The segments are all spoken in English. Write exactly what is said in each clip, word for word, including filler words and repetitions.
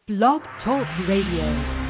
Blog Talk Radio.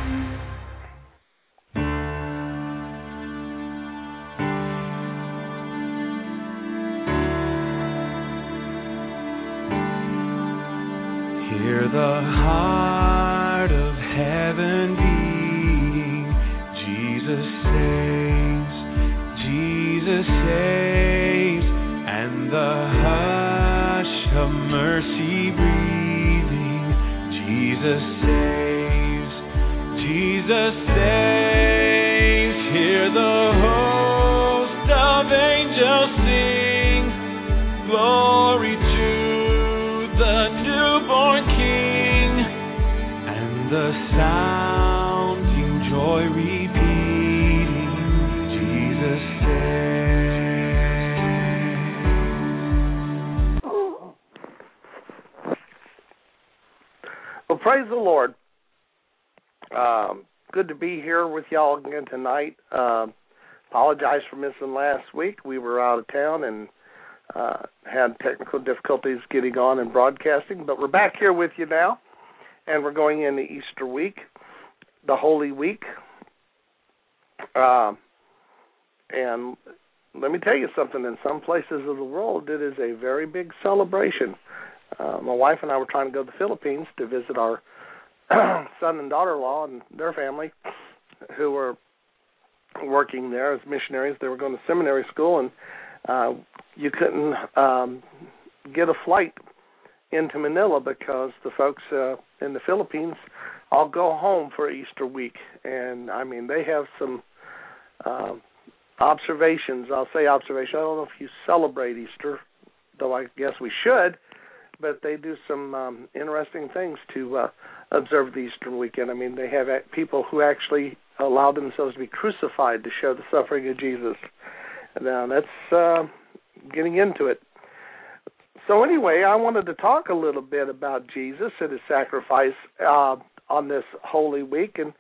Hear the heart of heaven beating. Jesus saves, Jesus saves, and the hush of mercy breathing. Jesus saves, Jesus saves. Hear the host of angels sing, glory to the newborn King, and the sounding joy repeating, Jesus saves. Well, praise the Lord. Um, good to be here with y'all again tonight. Uh, apologize for missing last week. We were out of town and Uh, had technical difficulties getting on and broadcasting, but we're back here with you now, and we're going into Easter week, the Holy Week. Uh, and let me tell you something, in some places of the world, it is a very big celebration. Uh, my wife and I were trying to go to the Philippines to visit our son and daughter-in-law and their family, who were working there as missionaries. They were going to seminary school, and Uh, you couldn't um, get a flight into Manila because the folks uh, in the Philippines all go home for Easter week. And, I mean, they have some uh, observations. I'll say observation. I don't know if you celebrate Easter, though I guess we should, but they do some um, interesting things to uh, observe the Easter weekend. I mean, they have people who actually allow themselves to be crucified to show the suffering of Jesus. Now, that's uh, getting into it. So anyway, I wanted to talk a little bit about Jesus and his sacrifice uh, on this Holy Week, and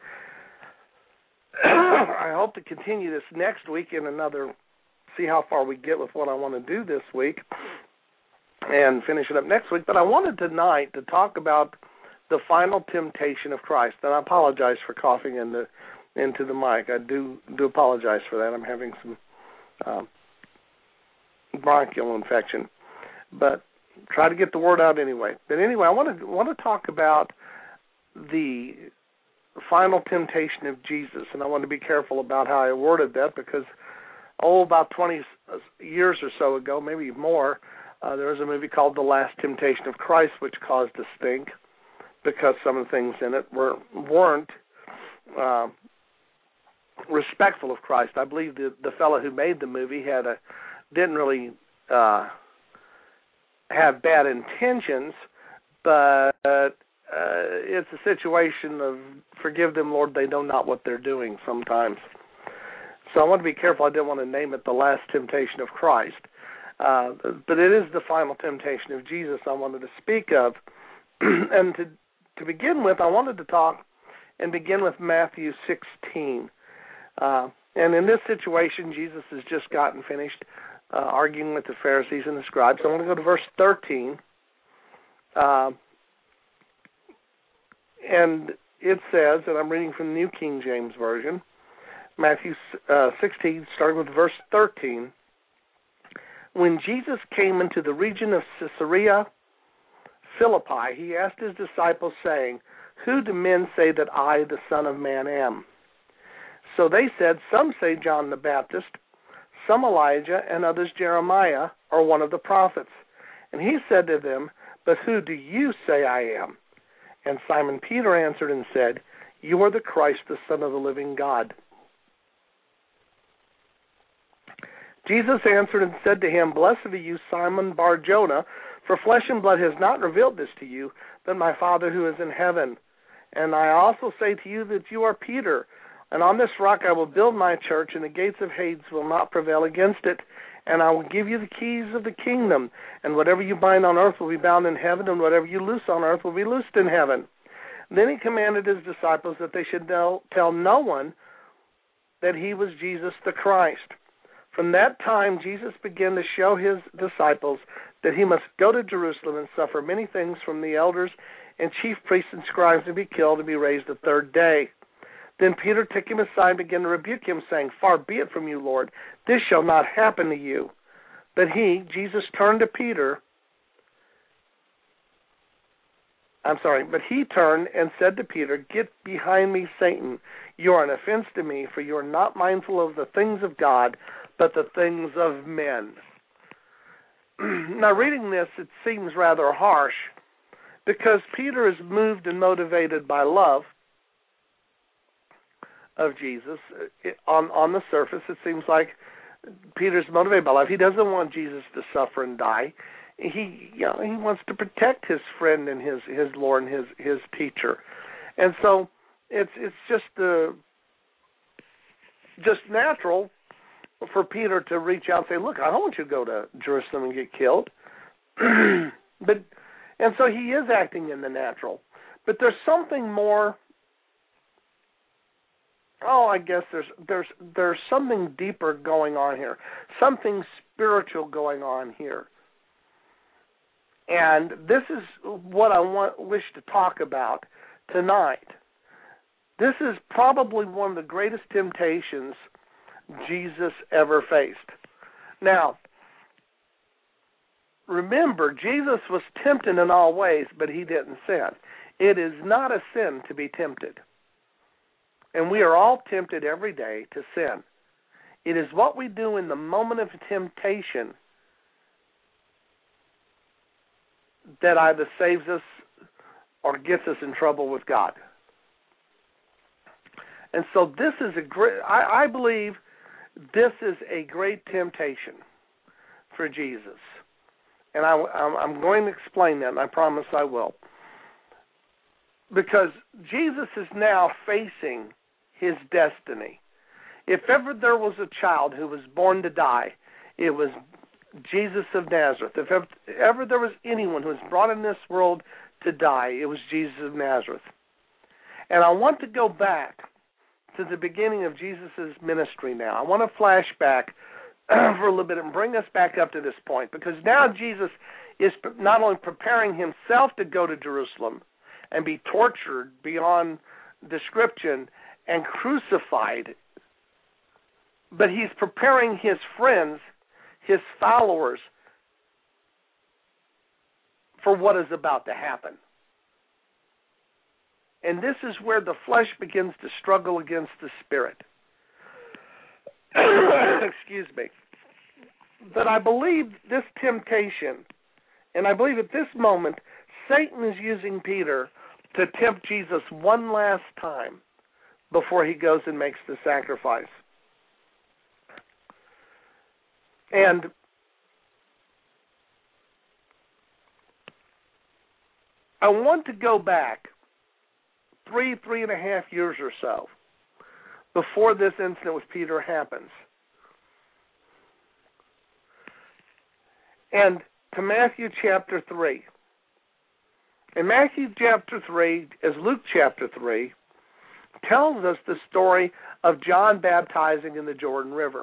I hope to continue this next week in another, see how far we get with what I want to do this week, and finish it up next week. But I wanted tonight to talk about the final temptation of Christ, and I apologize for coughing in the, into the mic. I do, do apologize for that. I'm having some Um, bronchial infection, but try to get the word out anyway. But anyway, I want to want to talk about the final temptation of Jesus, and I want to be careful about how I worded that because, oh, about twenty years or so ago, maybe more, uh, there was a movie called The Last Temptation of Christ, which caused a stink because some of the things in it were weren't. Uh, respectful of Christ. I believe the the fellow who made the movie had a didn't really uh, have bad intentions, but uh, it's a situation of forgive them, Lord, they know not what they're doing sometimes. So I want to be careful. I didn't want to name it The Last Temptation of Christ, uh, but it is the final temptation of Jesus I wanted to speak of. And to to begin with, I wanted to talk and begin with Matthew sixteen. Uh, and in this situation, Jesus has just gotten finished uh, arguing with the Pharisees and the scribes. So I want to go to verse thirteen. Uh, and it says, and I'm reading from the New King James Version, Matthew uh, sixteen, starting with verse thirteen. When Jesus came into the region of Caesarea Philippi, he asked his disciples, saying, "Who do men say that I, the Son of Man, am?" So they said, "Some say John the Baptist, some Elijah, and others Jeremiah, or one of the prophets." And he said to them, "But who do you say I am?" And Simon Peter answered and said, "You are the Christ, the Son of the living God." Jesus answered and said to him, "Blessed are you, Simon Bar-Jonah, for flesh and blood has not revealed this to you, but my Father who is in heaven. And I also say to you that you are Peter, and on this rock I will build my church, and the gates of Hades will not prevail against it. And I will give you the keys of the kingdom, and whatever you bind on earth will be bound in heaven, and whatever you loose on earth will be loosed in heaven." Then he commanded his disciples that they should tell no one that he was Jesus the Christ. From that time, Jesus began to show his disciples that he must go to Jerusalem and suffer many things from the elders and chief priests and scribes to be killed and be raised the third day. Then Peter took him aside and began to rebuke him, saying, Far be it from you, Lord, this shall not happen to you. But he, Jesus, turned to Peter, I'm sorry, but he turned and said to Peter, Get behind me, Satan. You are an offense to me, for you are not mindful of the things of God, but the things of men. Now, reading this, it seems rather harsh, because Peter is moved and motivated by love of Jesus. It, on, on the surface, it seems like Peter's motivated by love. He doesn't want Jesus to suffer and die. He, you know, he wants to protect his friend and his, his Lord and his, his teacher. And so it's it's just uh, just natural for Peter to reach out and say, look, I don't want you to go to Jerusalem and get killed. but And so he is acting in the natural. But there's something more, oh, I guess there's there's there's something deeper going on here, something spiritual going on here. And this is what I want wish to talk about tonight. This is probably one of the greatest temptations Jesus ever faced. Now, remember, Jesus was tempted in all ways, but he didn't sin. It is not a sin to be tempted. And we are all tempted every day to sin. It is what we do in the moment of temptation that either saves us or gets us in trouble with God. And so this is a great, I, I believe this is a great temptation for Jesus. And I, I'm going to explain that, and I promise I will. Because Jesus is now facing his destiny. If ever there was a child who was born to die, it was Jesus of Nazareth. If ever, ever there was anyone who was brought in this world to die, it was Jesus of Nazareth. And I want to go back to the beginning of Jesus' ministry now. I want to flash back for a little bit and bring us back up to this point, because now Jesus is not only preparing himself to go to Jerusalem and be tortured beyond description and crucified, but he's preparing his friends, his followers, for what is about to happen. And this is where the flesh begins to struggle against the spirit. Excuse me. But I believe this temptation, and I believe at this moment, Satan is using Peter to tempt Jesus one last time before he goes and makes the sacrifice. And I want to go back three, three and a half years or so before this incident with Peter happens. And to Matthew chapter three. In Matthew chapter three, as Luke chapter three, tells us the story of John baptizing in the Jordan River.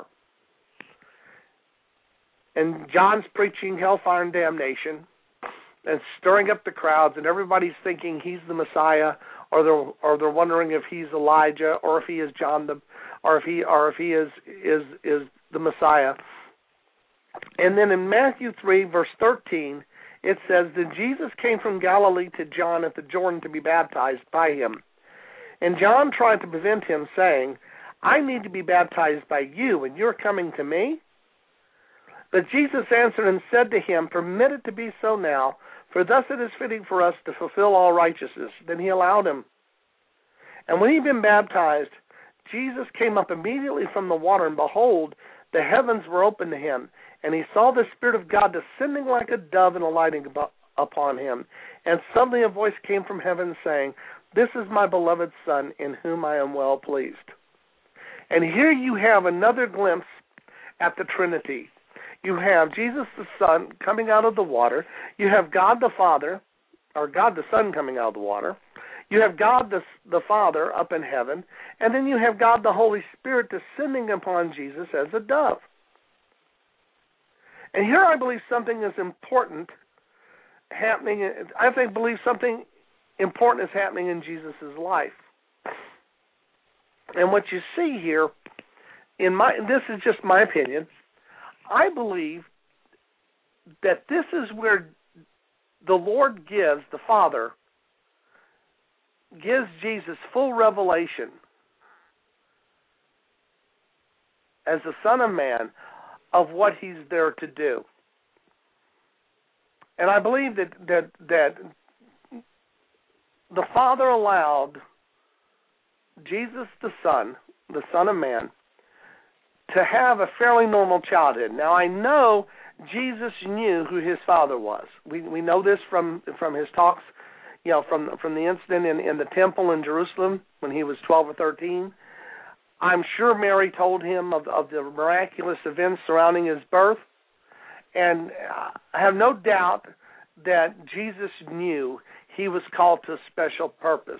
And John's preaching hellfire and damnation and stirring up the crowds, and everybody's thinking he's the Messiah, or they're or they're wondering if he's Elijah, or if he is John the, or if he or if he is is is the Messiah. And then in Matthew three, verse thirteen, it says that Jesus came from Galilee to John at the Jordan to be baptized by him. And John tried to prevent him, saying, I need to be baptized by you, and you're coming to me? But Jesus answered and said to him, Permit it to be so now, for thus it is fitting for us to fulfill all righteousness. Then he allowed him. And when he had been baptized, Jesus came up immediately from the water, and behold, the heavens were opened to him, and he saw the Spirit of God descending like a dove and alighting upon him. And suddenly a voice came from heaven saying, This is my beloved Son, in whom I am well pleased. And here you have another glimpse at the Trinity. You have Jesus the Son coming out of the water. You have God the Father, or God the Son coming out of the water. You have God the, the Father up in heaven. And then you have God the Holy Spirit descending upon Jesus as a dove. And here I believe something is important happening. I think believe something important is happening in Jesus' life. And what you see here, in my this is just my opinion, I believe that this is where the Lord gives, the Father, gives Jesus full revelation as the Son of Man of what he's there to do. And I believe that that, that the Father allowed Jesus the Son, the Son of Man, to have a fairly normal childhood. Now, I know Jesus knew who his Father was. We we know this from from his talks, you know, from from the incident in, in the temple in Jerusalem when he was twelve or thirteen. I'm sure Mary told him of, of the miraculous events surrounding his birth. And I have no doubt that Jesus knew he was called to a special purpose.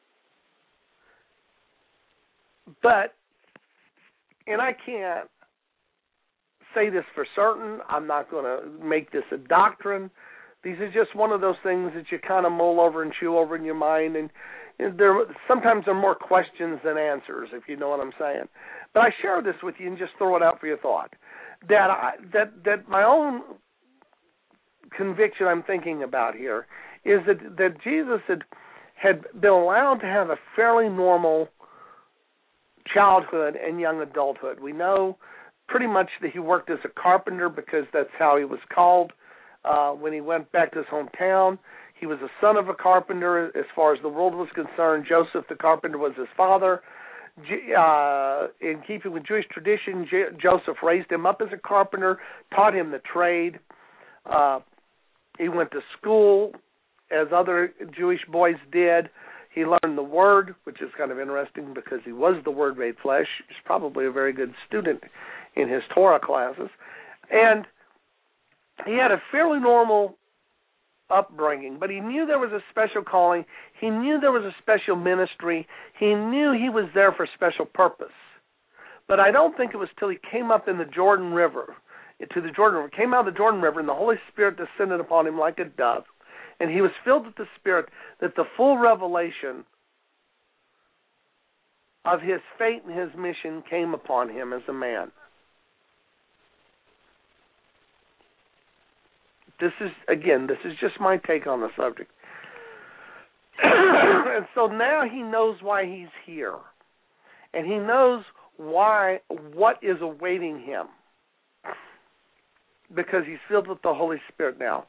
But, and I can't say this for certain, I'm not going to make this a doctrine. These are just one of those things that you kind of mull over and chew over in your mind, and there sometimes there are more questions than answers, if you know what I'm saying. But I share this with you and just throw it out for your thought. That I, that that my own conviction I'm thinking about here is that, that Jesus had had been allowed to have a fairly normal childhood and young adulthood. We know pretty much that he worked as a carpenter because that's how he was called. Uh, when he went back to his hometown, he was a son of a carpenter. As far as the world was concerned, Joseph the carpenter was his father. Uh, in keeping with Jewish tradition, J- Joseph raised him up as a carpenter, taught him the trade. Uh, he went to school as other Jewish boys did. He learned the Word, which is kind of interesting because he was the Word made flesh. He's probably a very good student in his Torah classes. And he had a fairly normal upbringing, but he knew there was a special calling. He knew there was a special ministry. He knew he was there for a special purpose. But I don't think it was till he came up in the Jordan River, to the Jordan River, came out of the Jordan River, and the Holy Spirit descended upon him like a dove, and he was filled with the Spirit, that the full revelation of his fate and his mission came upon him as a man. This is, again, this is just my take on the subject. And so now he knows why he's here. And he knows why, what is awaiting him. Because he's filled with the Holy Spirit now.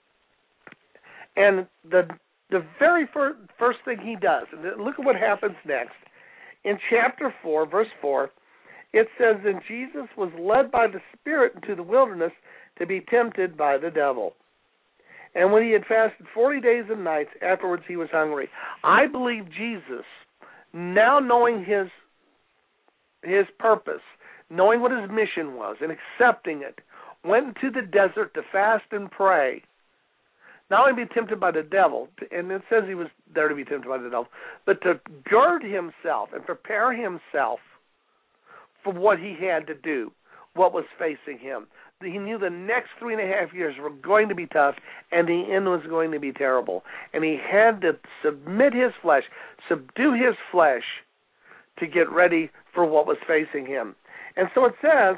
And the the very first, first thing he does, and look at what happens next. In chapter four, verse four, it says, "And Jesus was led by the Spirit into the wilderness to be tempted by the devil. And when he had fasted forty days and nights, afterwards he was hungry." I believe Jesus, now knowing his his purpose, knowing what his mission was, and accepting it, went into the desert to fast and pray. Not only be tempted by the devil, and it says he was there to be tempted by the devil, but to gird himself and prepare himself for what he had to do, what was facing him. He knew the next three and a half years were going to be tough, and the end was going to be terrible. And he had to submit his flesh, subdue his flesh, to get ready for what was facing him. And so it says,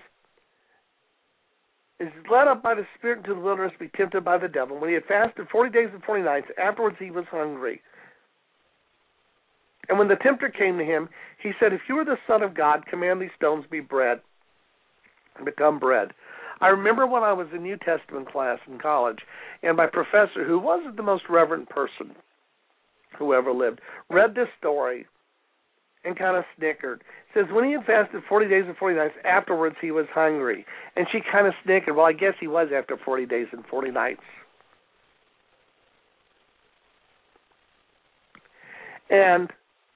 "Is led up by the Spirit into the wilderness to be tempted by the devil. When he had fasted forty days and forty nights, afterwards he was hungry. And when the tempter came to him, he said, 'If you are the Son of God, command these stones be bread, and become bread.'" I remember when I was in New Testament class in college, and my professor, who wasn't the most reverent person who ever lived, read this story and kind of snickered. It says, when he had fasted forty days and forty nights, afterwards he was hungry. And she kind of snickered. Well, I guess he was after forty days and forty nights. And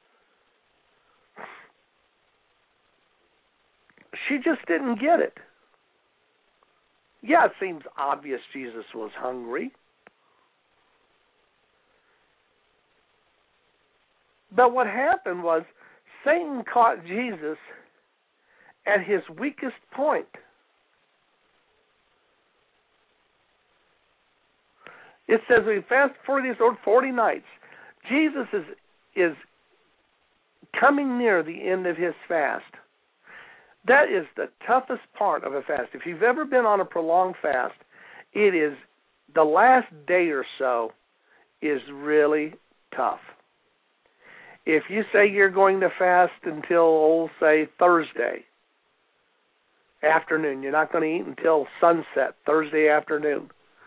she just didn't get it. Yeah, it seems obvious Jesus was hungry. But what happened was Satan caught Jesus at his weakest point. It says he fasted forty days or forty nights. Jesus is is coming near the end of his fast. That is the toughest part of a fast. If you've ever been on a prolonged fast, it is the last day or so is really tough. If you say you're going to fast until, say, Thursday afternoon, you're not going to eat until sunset, Thursday afternoon.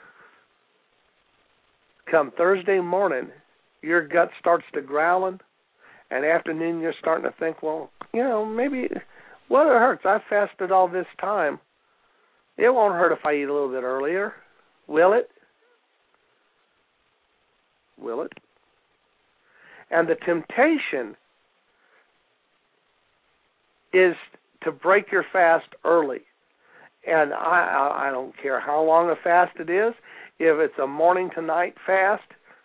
Come Thursday morning, your gut starts to growling, and afternoon you're starting to think, well, you know, maybe what it hurts. I've fasted all this time. It won't hurt if I eat a little bit earlier. Will it? Will it? And the temptation is to break your fast early. And I, I don't care how long a fast it is. If it's a morning to night fast,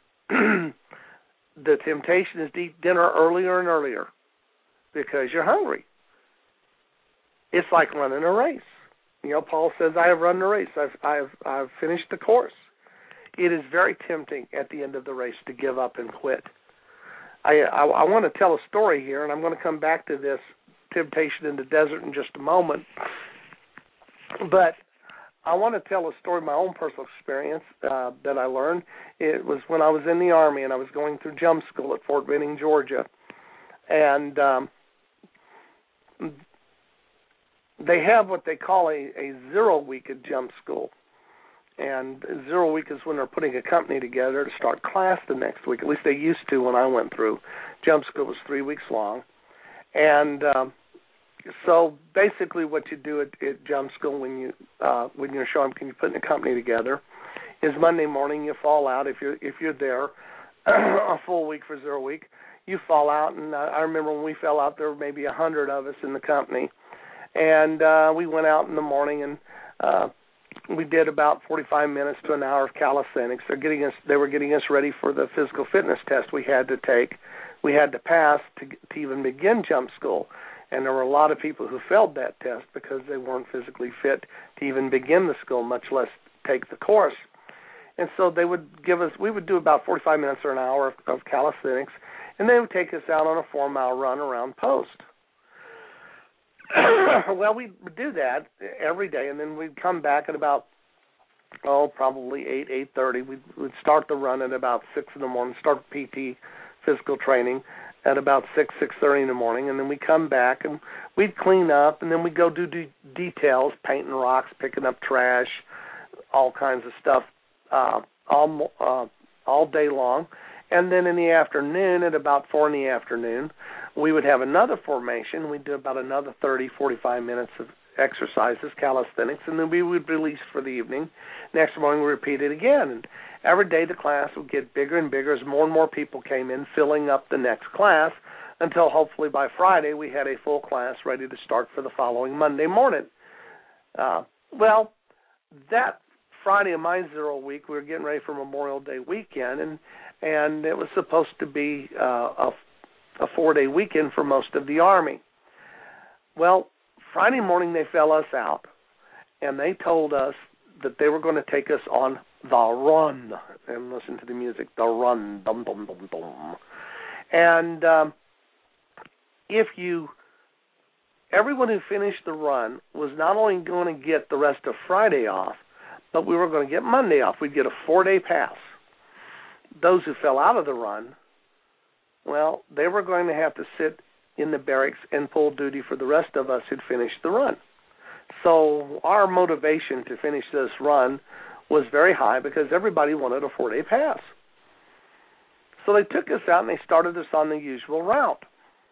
the temptation is to eat dinner earlier and earlier because you're hungry. It's like running a race. You know, Paul says, I have run the race. I've, I've, I've finished the course. It is very tempting at the end of the race to give up and quit. I, I, I want to tell a story here, and I'm going to come back to this temptation in the desert in just a moment. But I want to tell a story of my own personal experience uh, that I learned. It was when I was in the Army, and I was going through jump school at Fort Benning, Georgia. And um, they have what they call a, a zero week at jump school. And zero week is when they're putting a company together to start class the next week. At least they used to when I went through. Jump school was three weeks long. And um, so basically what you do at, at jump school when, you, uh, when you're showing can you put a company together is Monday morning you fall out. If you're, if you're there a full week for zero week, you fall out. And uh, I remember when we fell out, there were maybe a hundred of us in the company. And uh, we went out in the morning and uh, we did about forty-five minutes to an hour of calisthenics. They're getting us, they were getting us ready for the physical fitness test we had to take. We had to pass to, to even begin jump school. And there were a lot of people who failed that test because they weren't physically fit to even begin the school, much less take the course. And so they would give us, we would do about forty-five minutes or an hour of, of calisthenics, and they would take us out on a four-mile run around post. Well, we'd do that every day, and then we'd come back at about, oh, probably eight, eight thirty. We'd, we'd start the run at about six in the morning, start P T, physical training, at about six, six thirty in the morning, and then we'd come back, and we'd clean up, and then we'd go do de- details, painting rocks, picking up trash, all kinds of stuff, uh, all, uh, all day long. And then in the afternoon, at about four in the afternoon, we would have another formation. We'd do about another thirty, forty-five minutes of exercises, calisthenics, and then we would release for the evening. Next morning, we repeat it again. And every day the class would get bigger and bigger as more and more people came in, filling up the next class, until hopefully by Friday we had a full class ready to start for the following Monday morning. Uh, well, that Friday of my zero week, we were getting ready for Memorial Day weekend, and and it was supposed to be uh, a, a four-day weekend for most of the Army. Well, Friday morning they fell us out, and they told us that they were going to take us on the run. And listen to the music, the run, dum dum dum dum. And um, if you, everyone who finished the run was not only going to get the rest of Friday off, but we were going to get Monday off. We'd get a four-day pass. Those who fell out of the run, well, they were going to have to sit in the barracks and pull duty for the rest of us who'd finished the run. So our motivation to finish this run was very high because everybody wanted a four-day pass. So they took us out and they started us on the usual route.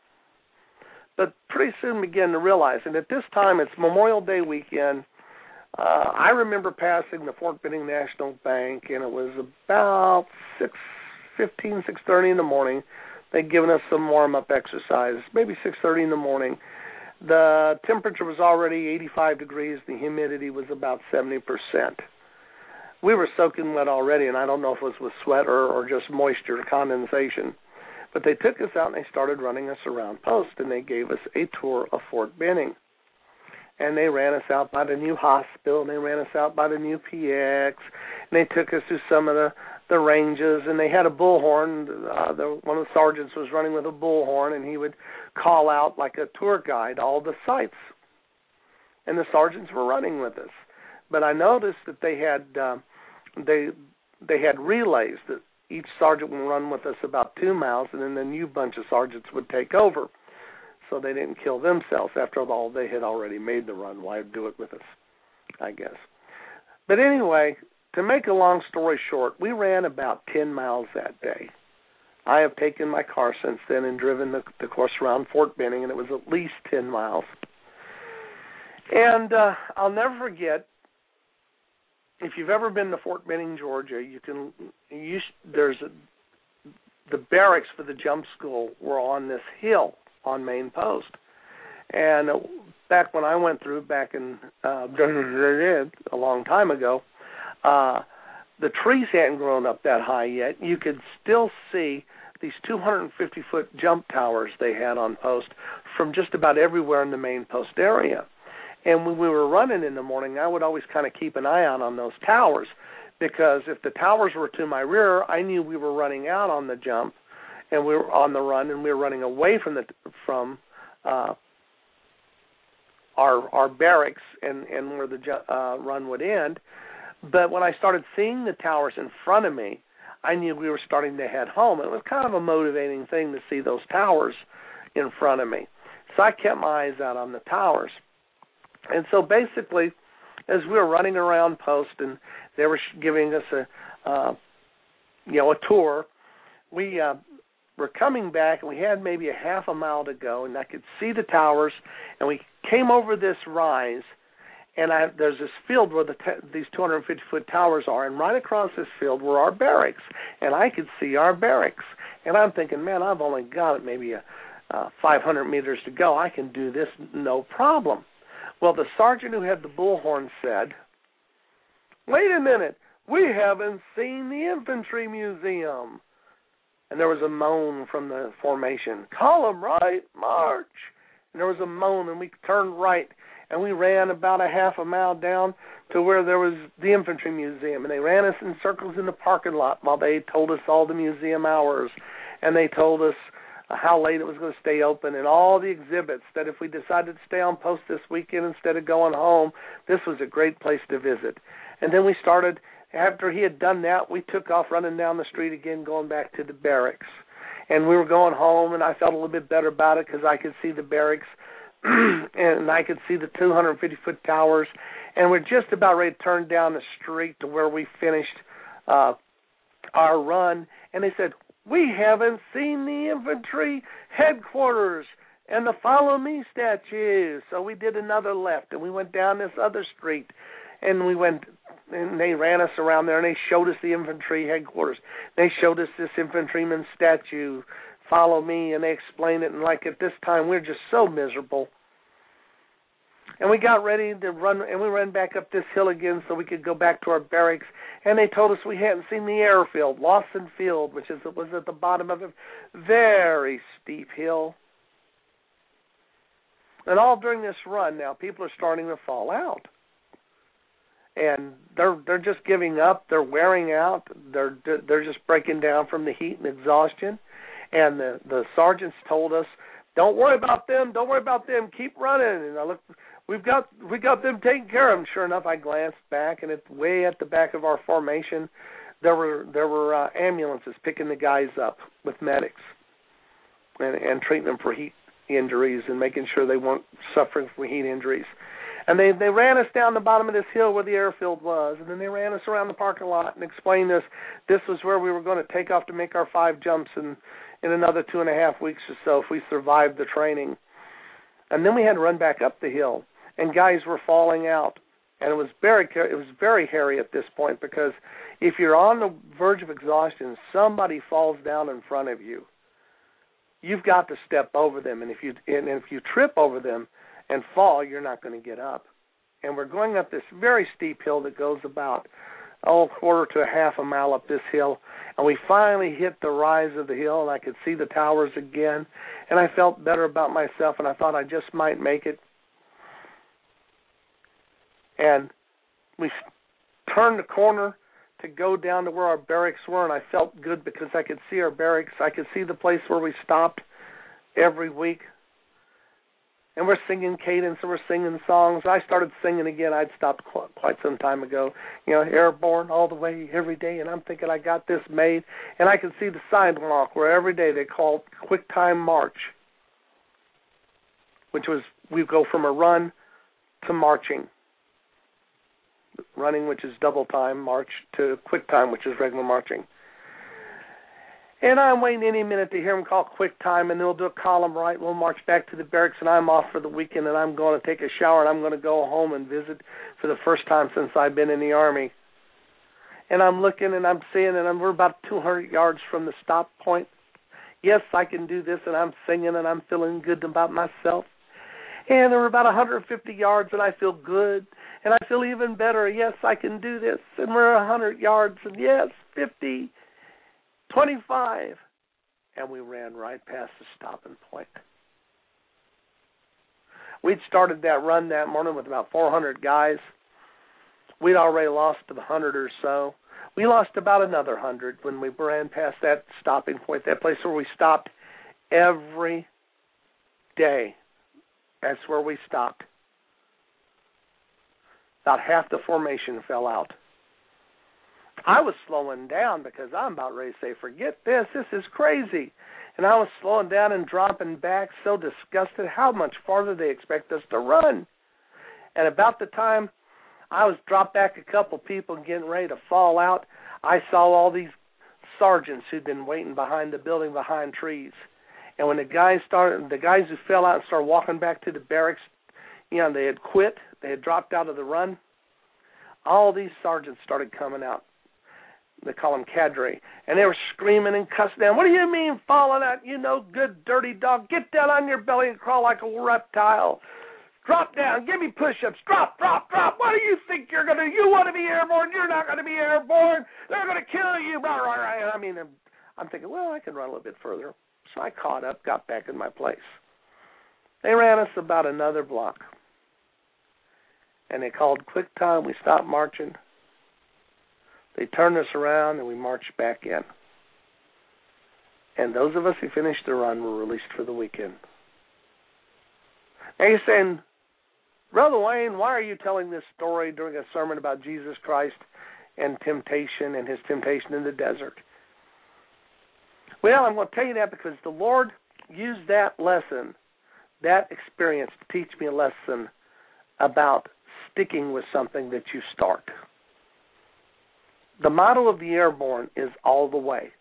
But pretty soon began to realize, and at this time it's Memorial Day weekend, Uh, I remember passing the Fort Benning National Bank, and it was about six fifteen, six thirty in the morning. They'd given us some warm-up exercise, maybe six thirty in the morning. The temperature was already eighty-five degrees. The humidity was about seventy percent. We were soaking wet already, and I don't know if it was with sweat or, or just moisture or condensation. But they took us out, and they started running us around post, and they gave us a tour of Fort Benning. And they ran us out by the new hospital, and they ran us out by the new P X, and they took us through some of the the ranges, and they had a bullhorn. Uh, the, one of the sergeants was running with a bullhorn, and he would call out like a tour guide all the sites. And the sergeants were running with us. But I noticed that they had uh, they they had relays that each sergeant would run with us about two miles, and then a new bunch of sergeants would take over. So they didn't kill themselves. After all, they had already made the run. Why do it with us, I guess. But anyway, to make a long story short, we ran about ten miles that day. I have taken my car since then and driven the, the course around Fort Benning, and it was at least ten miles. And uh, I'll never forget, if you've ever been to Fort Benning, Georgia, you can. You, there's a, the barracks for the jump school were on this hill on Main Post, and back when I went through, back in uh, a long time ago, uh, the trees hadn't grown up that high yet. You could still see these two hundred fifty foot jump towers they had on post from just about everywhere in the Main Post area. And when we were running in the morning, I would always kind of keep an eye out on those towers, because if the towers were to my rear, I knew we were running out on the jump, and we were on the run, and we were running away from the from uh, our our barracks and, and where the uh, run would end. But when I started seeing the towers in front of me, I knew we were starting to head home. It was kind of a motivating thing to see those towers in front of me. So I kept my eyes out on the towers. And so basically, as we were running around post and they were giving us a, uh, you know, a tour, we uh, were coming back, and we had maybe a half a mile to go, and I could see the towers, and we came over this rise, and I, there's this field where the t- these two hundred fifty foot towers are, and right across this field were our barracks, and I could see our barracks. And I'm thinking, man, I've only got maybe a, uh, five hundred meters to go. I can do this no problem. Well, the sergeant who had the bullhorn said, wait a minute, we haven't seen the infantry museum. And there was a moan from the formation, column right, march. And there was a moan, and we turned right, and we ran about a half a mile down to where there was the infantry museum. And they ran us in circles in the parking lot while they told us all the museum hours. And they told us how late it was going to stay open, and all the exhibits, that if we decided to stay on post this weekend instead of going home, this was a great place to visit. And then we started, after he had done that, we took off running down the street again, going back to the barracks. And we were going home, and I felt a little bit better about it because I could see the barracks, and I could see the two hundred fifty foot towers, and we're just about ready to turn down the street to where we finished uh, our run, and they said, we haven't seen the infantry headquarters and the Follow Me statue. So we did another left, and we went down this other street, and we went, and they ran us around there, and they showed us the infantry headquarters. They showed us this infantryman statue, Follow Me, and they explained it. And like at this time, we were just so miserable. And we got ready to run, and we ran back up this hill again so we could go back to our barracks. And they told us we hadn't seen the airfield, Lawson Field, which is was at the bottom of a very steep hill. And all during this run now, people are starting to fall out. And they're they're just giving up. They're wearing out. They're they're just breaking down from the heat and exhaustion. And the, the sergeants told us, don't worry about them. Don't worry about them. Keep running. And I looked. We've got we got them taken care of. And sure enough, I glanced back, and it's way at the back of our formation. There were there were uh, ambulances picking the guys up with medics and, and treating them for heat injuries and making sure they weren't suffering from heat injuries. And they, they ran us down the bottom of this hill where the airfield was, and then they ran us around the parking lot and explained this. This was where we were going to take off to make our five jumps in, in another two and a half weeks or so if we survived the training. And then we had to run back up the hill, and guys were falling out. And it was very it was very hairy at this point, because if you're on the verge of exhaustion, somebody falls down in front of you, you've got to step over them. And if you and if you trip over them and fall, you're not going to get up. And we're going up this very steep hill that goes about oh, a quarter to a half a mile up this hill. And we finally hit the rise of the hill, and I could see the towers again. And I felt better about myself, and I thought I just might make it. And we turned the corner to go down to where our barracks were, and I felt good because I could see our barracks. I could see the place where we stopped every week. And we're singing cadence and we're singing songs. I started singing again. I'd stopped qu- quite some time ago. You know, airborne all the way every day. And I'm thinking I got this made. And I could see the sidewalk where every day they called Quick Time March, which was we go from a run to marching. Running, which is double time, march, to quick time, which is regular marching. And I'm waiting any minute to hear them call quick time, and they'll do a column right. We'll march back to the barracks, and I'm off for the weekend, and I'm going to take a shower, and I'm going to go home and visit for the first time since I've been in the Army. And I'm looking, and I'm seeing, and I'm, we're about two hundred yards from the stop point. Yes, I can do this, and I'm singing, and I'm feeling good about myself. And we're about one hundred fifty yards, and I feel good, and I feel even better. Yes, I can do this. And we're one hundred yards, and yes, fifty, twenty-five, and we ran right past the stopping point. We'd started that run that morning with about four hundred guys. We'd already lost to the one hundred or so. We lost about another one hundred when we ran past that stopping point, that place where we stopped every day. That's where we stopped. About half the formation fell out. I was slowing down because I'm about ready to say, forget this, this is crazy. And I was slowing down and dropping back, so disgusted. How much farther they expect us to run? And about the time I was dropped back a couple people and getting ready to fall out, I saw all these sergeants who'd been waiting behind the building behind trees. And when the guys started, the guys who fell out and started walking back to the barracks, you know, they had quit, they had dropped out of the run, all these sergeants started coming out. They call them cadre. And they were screaming and cussing down. What do you mean falling out, you no good dirty dog? Get down on your belly and crawl like a reptile. Drop down. Give me push-ups. Drop, drop, drop. What do you think you're going to do? You want to be airborne? You're not going to be airborne. They're going to kill you. I mean, I'm thinking, well, I can run a little bit further. So I caught up, got back in my place. They ran us about another block. And they called quick time. We stopped marching. They turned us around, and we marched back in. And those of us who finished the run were released for the weekend. Now you're saying, Brother Wayne, why are you telling this story during a sermon about Jesus Christ and temptation and his temptation in the desert? Well, I'm going to tell you that because the Lord used that lesson, that experience, to teach me a lesson about sticking with something that you start. The motto of the airborne is all the way.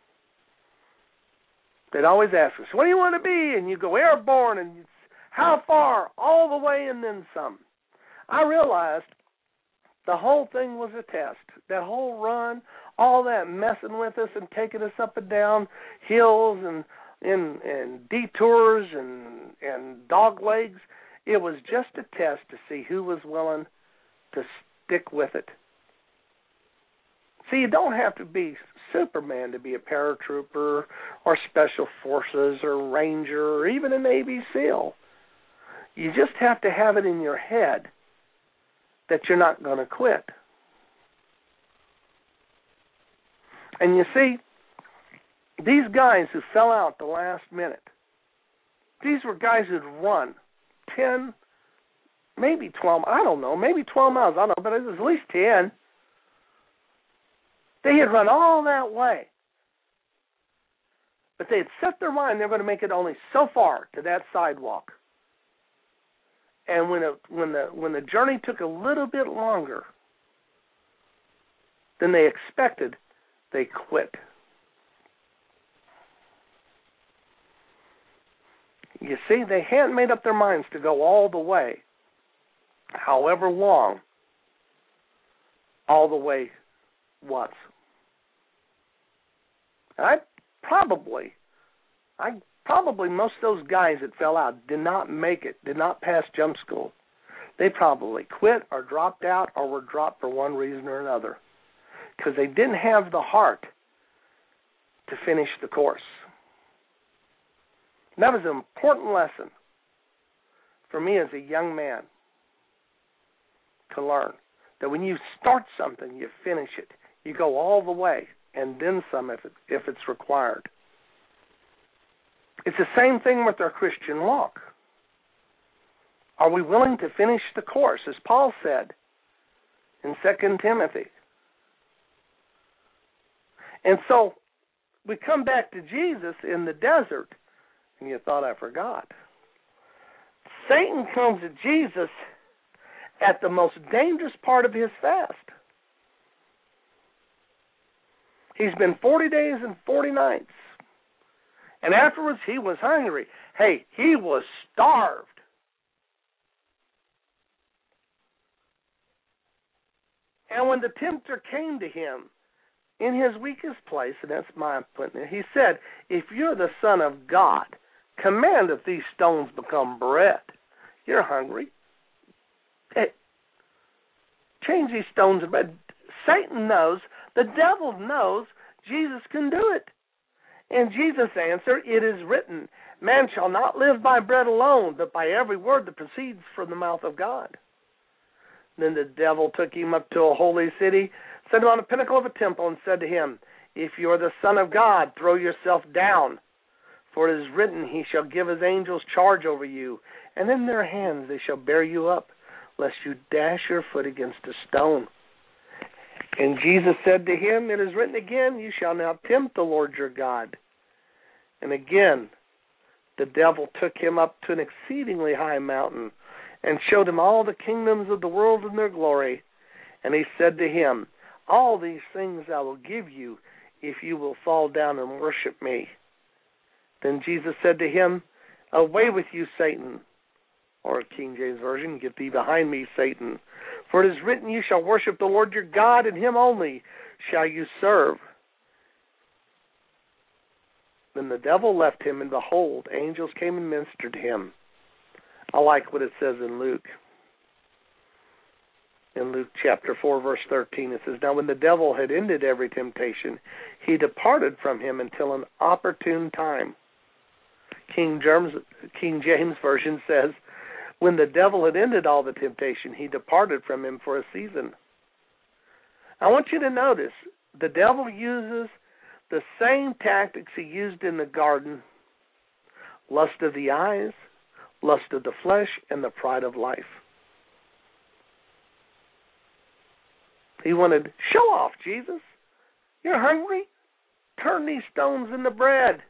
They'd always ask us, what do you want to be? And you go airborne, and you, how far? All the way and then some. I realized the whole thing was a test. That whole run, all that messing with us and taking us up and down hills and and, and detours and, and dog legs, it was just a test to see who was willing to stick with it. See, you don't have to be Superman to be a paratrooper or special forces or ranger or even a Navy SEAL. You just have to have it in your head that you're not going to quit. And you see, these guys who fell out the last minute, these were guys who'd run ten, maybe twelve, I don't know, maybe twelve miles, I don't know, but it was at least ten. They had run all that way. But they had set their mind they were going to make it only so far to that sidewalk. And when it, when the when the journey took a little bit longer than they expected, they quit. You see, they hadn't made up their minds to go all the way, however long all the way was. And I probably, I probably most of those guys that fell out did not make it, did not pass jump school. They probably quit or dropped out or were dropped for one reason or another because they didn't have the heart to finish the course. And that was an important lesson for me as a young man to learn, that when you start something, you finish it. You go all the way, and then some if, it, if it's required. It's the same thing with our Christian walk. Are we willing to finish the course, as Paul said in Second Timothy? And so we come back to Jesus in the desert, and you thought I forgot. Satan comes to Jesus at the most dangerous part of his fast. He's been forty days and forty nights. And afterwards he was hungry. Hey, he was starved. And when the tempter came to him in his weakest place, and that's my putting it, he said, if you're the Son of God, command that these stones become bread. You're hungry. Hey, change these stones to bread. Satan knows, the devil knows Jesus can do it. And Jesus answered, it is written, man shall not live by bread alone, but by every word that proceeds from the mouth of God. Then the devil took him up to a holy city, set him on the pinnacle of a temple, and said to him, if you are the Son of God, throw yourself down. For it is written, he shall give his angels charge over you, and in their hands they shall bear you up, lest you dash your foot against a stone. And Jesus said to him, it is written again, you shall not tempt the Lord your God. And again, the devil took him up to an exceedingly high mountain, and showed him all the kingdoms of the world and their glory. And he said to him, all these things I will give you, if you will fall down and worship me. Then Jesus said to him, away with you, Satan. Or King James Version, get thee behind me, Satan. For it is written, you shall worship the Lord your God, and him only shall you serve. Then the devil left him, and behold, angels came and ministered to him. I like what it says in Luke. In Luke chapter four, verse thirteen, it says, now when the devil had ended every temptation, he departed from him until an opportune time. King James, King James Version says, when the devil had ended all the temptation, he departed from him for a season. I want you to notice, the devil uses the same tactics he used in the garden: lust of the eyes, lust of the flesh, and the pride of life. He wanted, show off, Jesus. You're hungry? Turn these stones into bread.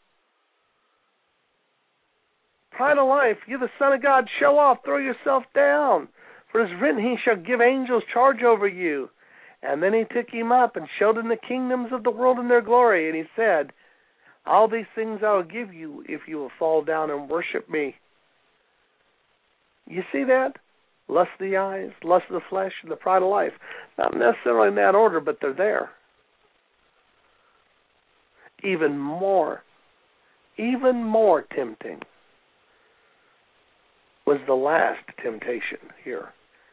Pride of life, you're the Son of God, show off, throw yourself down. For it is written, he shall give angels charge over you. And then he took him up and showed him the kingdoms of the world and their glory. And he said, all these things I will give you if you will fall down and worship me. You see that? Lust of the eyes, lust of the flesh, and the pride of life. Not necessarily in that order, but they're there. Even more, even more tempting was the last temptation here.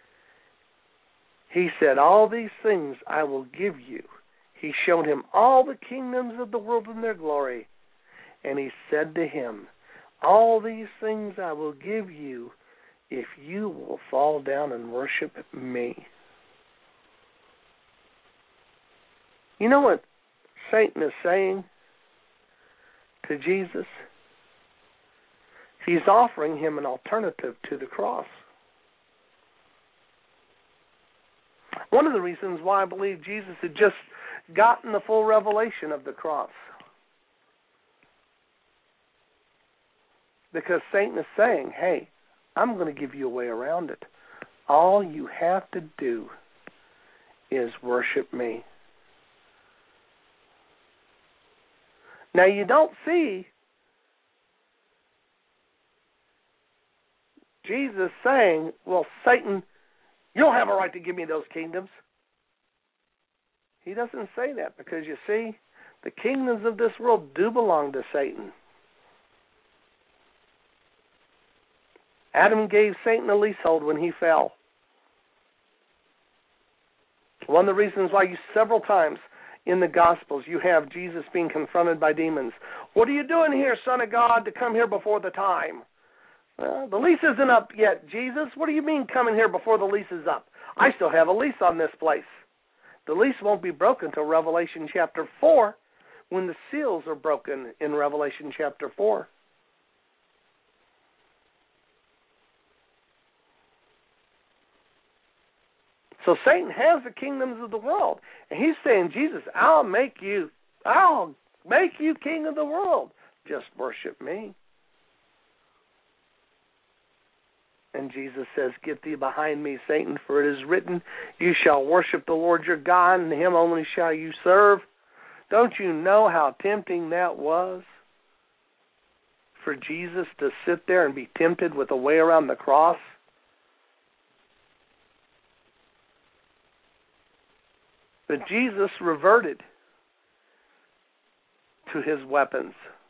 He said, all these things I will give you. He showed him all the kingdoms of the world and their glory. And he said to him, all these things I will give you if you will fall down and worship me. You know what Satan is saying to Jesus? He's offering him an alternative to the cross. One of the reasons why I believe Jesus had just gotten the full revelation of the cross. Because Satan is saying, hey, I'm going to give you a way around it. All you have to do is worship me. Now, you don't see Jesus saying, well, Satan, you don't have a right to give me those kingdoms. He doesn't say that because, you see, the kingdoms of this world do belong to Satan. Adam gave Satan a leasehold when he fell. One of the reasons why you several times in the Gospels you have Jesus being confronted by demons. What are you doing here, Son of God, to come here before the time? Well, the lease isn't up yet, Jesus. What do you mean coming here before the lease is up? I still have a lease on this place. The lease won't be broken until Revelation chapter four, when the seals are broken in Revelation chapter four. So Satan has the kingdoms of the world. And he's saying, Jesus, I'll make you, I'll make you king of the world. Just worship me. And Jesus says, get thee behind me, Satan, for it is written, you shall worship the Lord your God, and him only shall you serve. Don't you know how tempting that was for Jesus to sit there and be tempted with a way around the cross? But Jesus reverted to his weapons.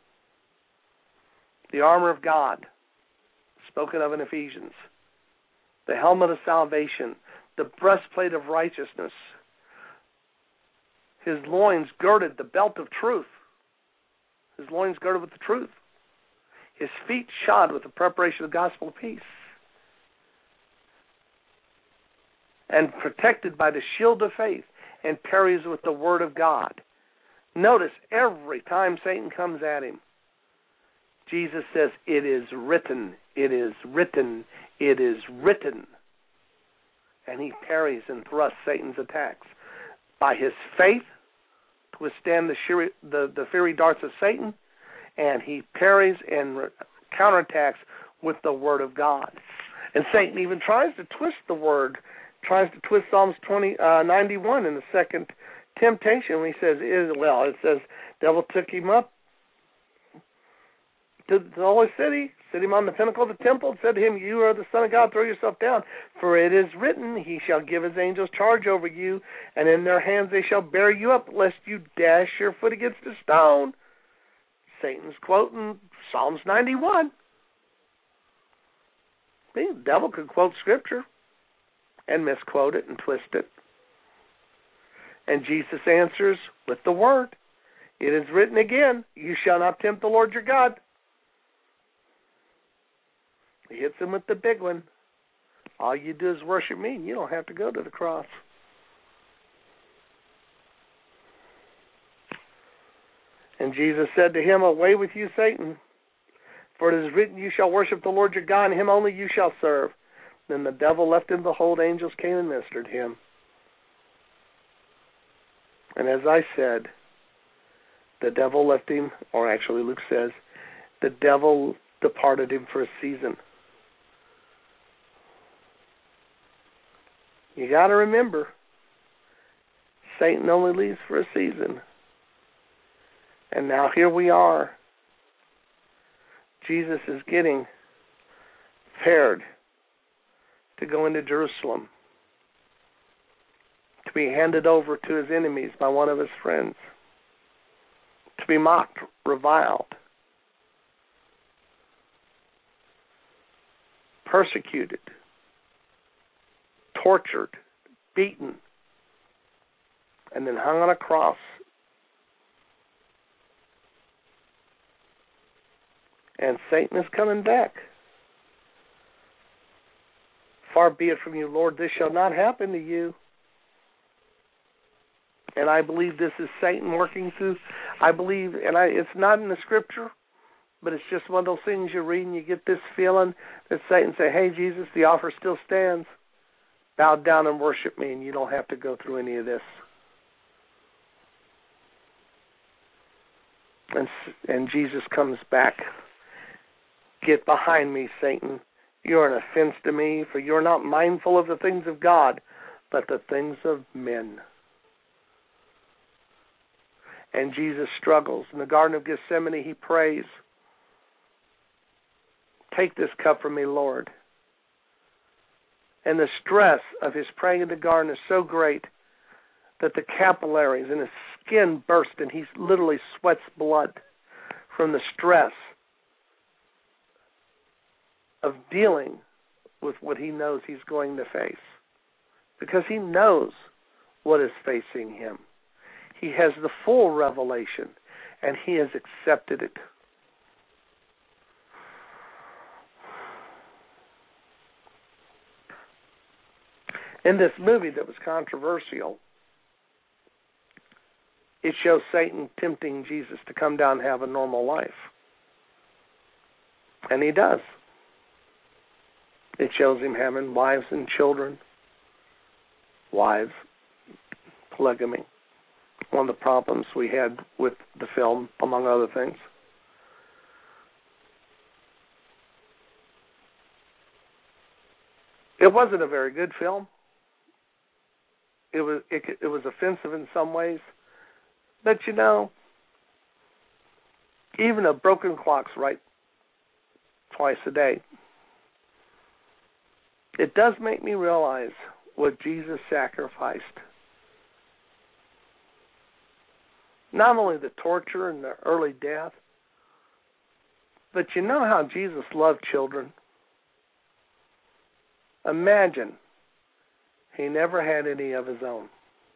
The armor of God, spoken of in Ephesians. The helmet of salvation. The breastplate of righteousness. His loins girded, the belt of truth. His loins girded with the truth. His feet shod with the preparation of the gospel of peace. And protected by the shield of faith. And parries with the word of God. Notice, every time Satan comes at him, Jesus says, it is written, it is written, it is written. And he parries and thrusts Satan's attacks by his faith to withstand the, shiri, the, the fiery darts of Satan, and he parries and re- counterattacks with the word of God. And Satan even tries to twist the word, tries to twist Psalms twenty, uh, ninety-one in the second temptation when he says, well, it says, devil took him up to the holy city, set him on the pinnacle of the temple, and said to him, you are the Son of God, throw yourself down. For it is written, he shall give his angels charge over you, and in their hands they shall bear you up, lest you dash your foot against a stone. Satan's quoting Psalms ninety-one. The devil could quote Scripture and misquote it and twist it. And Jesus answers with the word. It is written again, you shall not tempt the Lord your God. He hits him with the big one. All you do is worship me, and you don't have to go to the cross. And Jesus said to him, away with you, Satan, for it is written, you shall worship the Lord your God, and him only you shall serve. Then the devil left him, behold, angels came and ministered him. And as I said, the devil left him, or actually Luke says, the devil departed him for a season. You got to remember, Satan only leaves for a season. And now here we are. Jesus is getting prepared to go into Jerusalem, to be handed over to his enemies by one of his friends, to be mocked, reviled, persecuted, tortured, beaten, and then hung on a cross. And Satan is coming back. Far be it from you, Lord, this shall not happen to you. And I believe this is Satan working through, I believe, and I, it's not in the Scripture, but it's just one of those things you read and you get this feeling that Satan say, hey, Jesus, the offer still stands. Bow down and worship me, and you don't have to go through any of this. And, and Jesus comes back. Get behind me, Satan. You're an offense to me, for you're not mindful of the things of God, but the things of men. And Jesus struggles. In the Garden of Gethsemane, he prays, take this cup from me, Lord. And the stress of his praying in the garden is so great that the capillaries in his skin burst and he literally sweats blood from the stress of dealing with what he knows he's going to face. Because he knows what is facing him. He has the full revelation, and he has accepted it. In this movie that was controversial, It shows Satan tempting Jesus to come down and have a normal life. And he does. It shows him having wives and children. Wives, polygamy. One of the problems we had with the film, among other things. It wasn't a very good film. It was it, it was offensive in some ways. But you know, even a broken clock's right twice a day. It does make me realize what Jesus sacrificed. Not only the torture and the early death, but you know how Jesus loved children? Imagine he never had any of his own.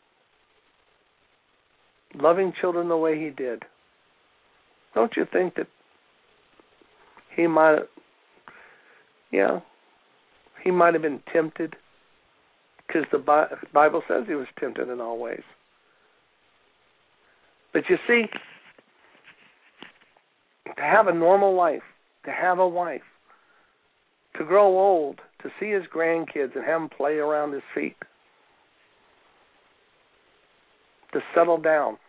Loving children the way he did. Don't you think that he might have, yeah, he might have been tempted? Because the Bible says he was tempted in all ways. But you see, to have a normal life, to have a wife, to grow old, to see his grandkids and have them play around his feet, to settle down.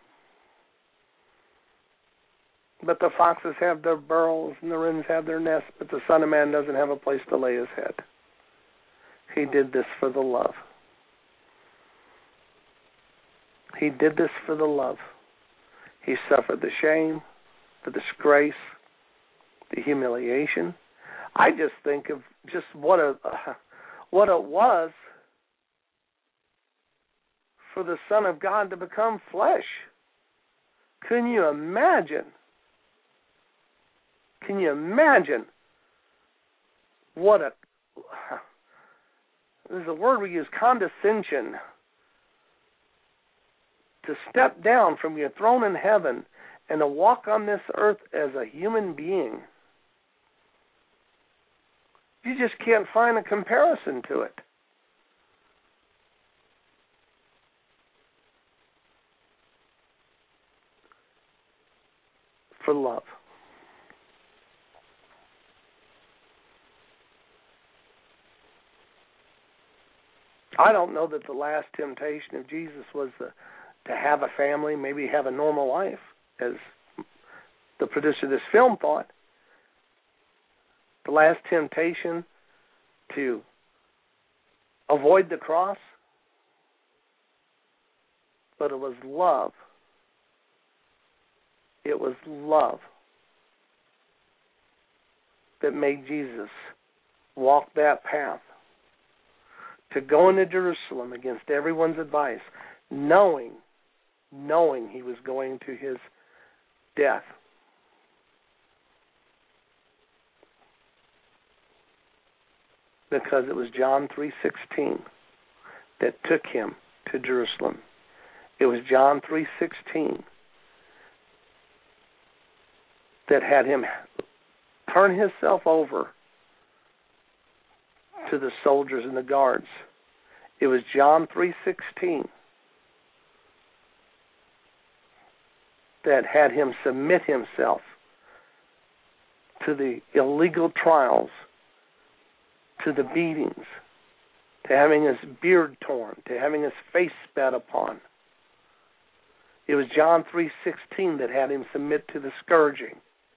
But the foxes have their burrows and the wrens have their nests, but the Son of Man doesn't have a place to lay his head. He did this for the love. He did this for the love. He suffered the shame, the disgrace, the humiliation. I just think of just what a uh, what it was for the Son of God to become flesh. Can you imagine? Can you imagine what a, there's a word we use, condescension, to step down from your throne in heaven and to walk on this earth as a human being. You just can't find a comparison to it. For love. I don't know that the last temptation of Jesus was the, to have a family, maybe have a normal life, as the producer of this film thought. The last temptation to avoid the cross, but it was love. It was love that made Jesus walk that path, to go into Jerusalem against everyone's advice, knowing, knowing he was going to his death. Because it was John three sixteen that took him to Jerusalem. It was John three sixteen that had him turn himself over to the soldiers and the guards. It was John three sixteen that had him submit himself to the illegal trials, to the beatings, to having his beard torn, to having his face spat upon. It was John three sixteen that had him submit to the scourging.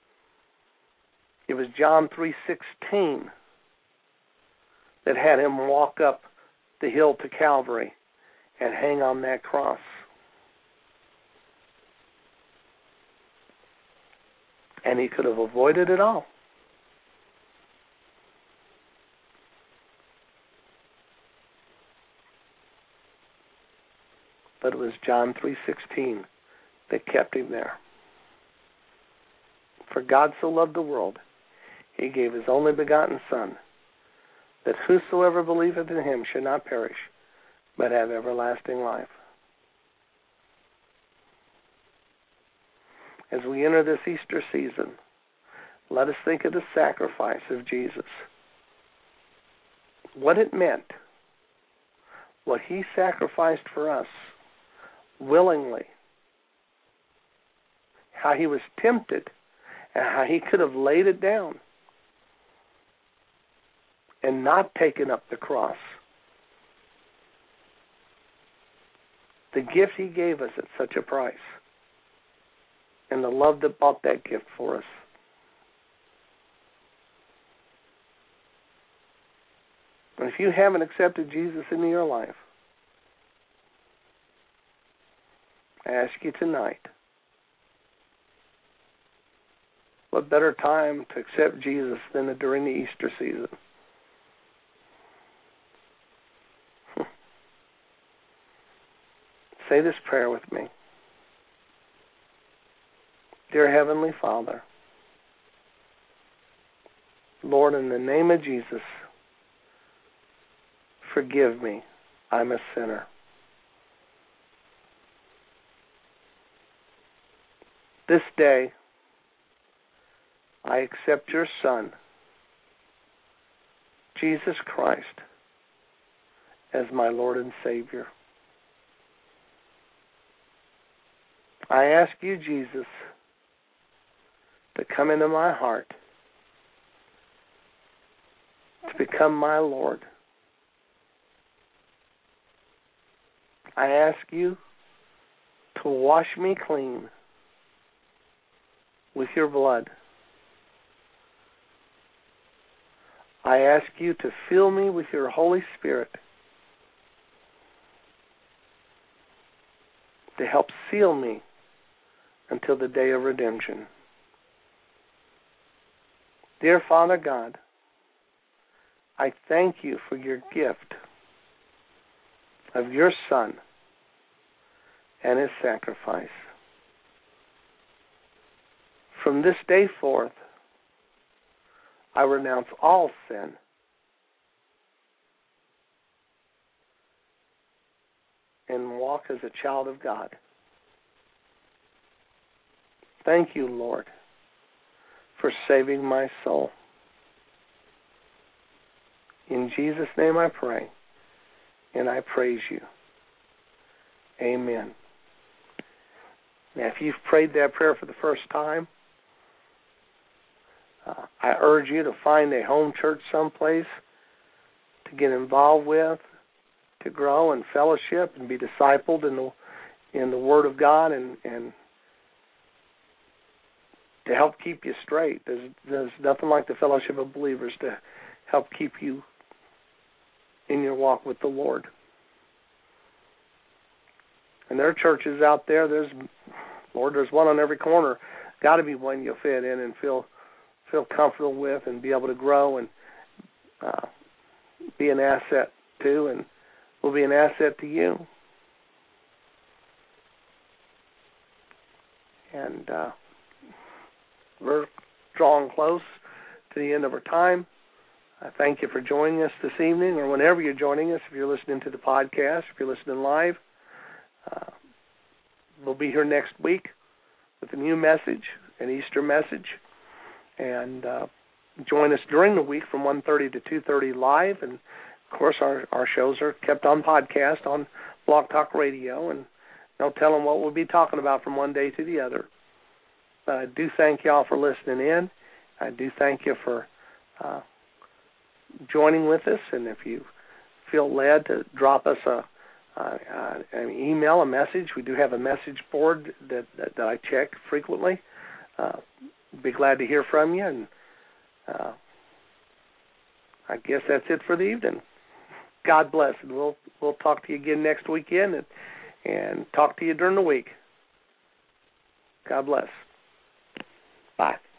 It was John three sixteen that had him walk up the hill to Calvary and hang on that cross. And he could have avoided it all. But it was John three sixteen that kept him there. For God so loved the world, he gave his only begotten Son, that whosoever believeth in him should not perish, but have everlasting life. As we enter this Easter season, let us think of the sacrifice of Jesus. What it meant, what he sacrificed for us, willingly, how he was tempted, and how he could have laid it down and not taken up the cross. The gift he gave us at such a price, and the love that bought that gift for us. And if you haven't accepted Jesus into your life, I ask you tonight, what better time to accept Jesus than during the Easter season? Say this prayer with me. Dear Heavenly Father, Lord, in the name of Jesus, forgive me. I'm a sinner. This day, I accept your Son, Jesus Christ, as my Lord and Savior. I ask you, Jesus, to come into my heart, to become my Lord. I ask you to wash me clean with your blood. I ask you to fill me with your Holy Spirit to help seal me until the day of redemption. Dear Father God, I thank you for your gift of your Son and his sacrifice. From this day forth, I renounce all sin and walk as a child of God. Thank you, Lord, for saving my soul. In Jesus' name I pray, and I praise you. Amen. Now, if you've prayed that prayer for the first time, uh, I urge you to find a home church someplace to get involved with, to grow and fellowship and be discipled in the in the Word of God, and, and to help keep you straight. There's, there's nothing like the fellowship of believers to help keep you in your walk with the Lord. And there are churches out there, there's, Lord, there's one on every corner. Got to be one you'll fit in and feel feel comfortable with and be able to grow and uh, be an asset to, and will be an asset to you. And uh, we're drawing close to the end of our time. I thank you for joining us this evening, or whenever you're joining us, if you're listening to the podcast, if you're listening live. Uh, we'll be here next week with a new message, an Easter message. And uh, join us during the week from one thirty to two thirty live. And, of course, our, our shows are kept on podcast on Blog Talk Radio. And no telling what we'll be talking about from one day to the other. But I do thank y'all for listening in. I do thank you for uh, joining with us. And if you feel led to drop us a Uh, uh, an email, a message. We do have a message board that, that, that I check frequently. Uh, be glad to hear from you, and uh, I guess that's it for the evening. God bless, and we'll we'll talk to you again next weekend, and, and talk to you during the week. God bless. Bye.